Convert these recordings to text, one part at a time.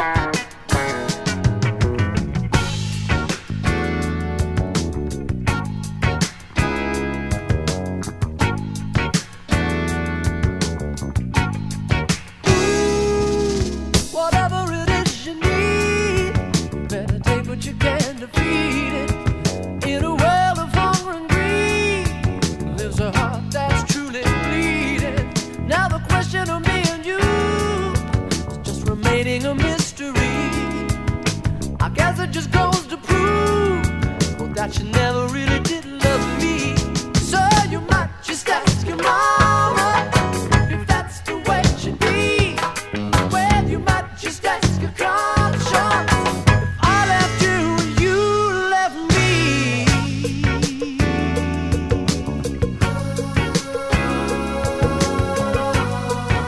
A mystery. I guess it just goes to prove that you never really did love me. So you might just ask your mama if that's the way it should be. Well, you might just ask your conscience if I left you and you left me.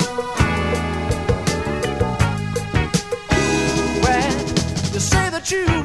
You say that you